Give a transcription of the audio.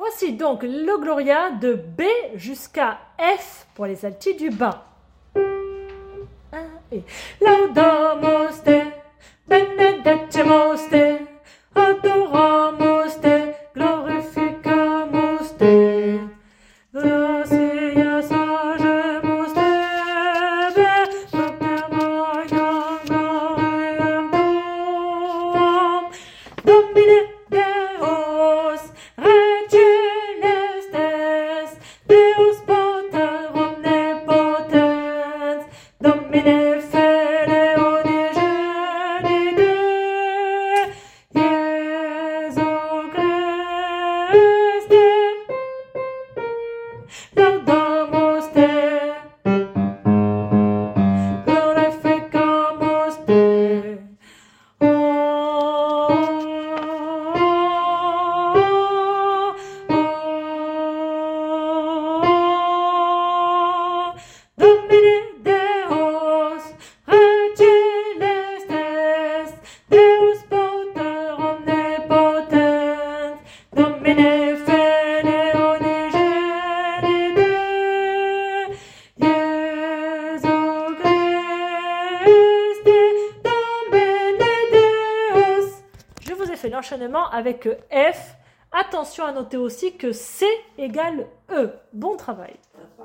Voici donc le Gloria de B jusqu'à F pour les altis du bas. Et Laudamus te, benedecemus te, adoramus te, glorificamus te, gracia sagemus te, Pater Maiam gloriam tuum, Domine Deus, Celestes, Deus Pater omnipotens, Domine Laudamus te, glorificamus te. Oh, Domine Deus, Celestes, Deus Pater omnipotens, Domine fait l'enchaînement avec F. Attention à noter aussi que C égale E. Bon travail.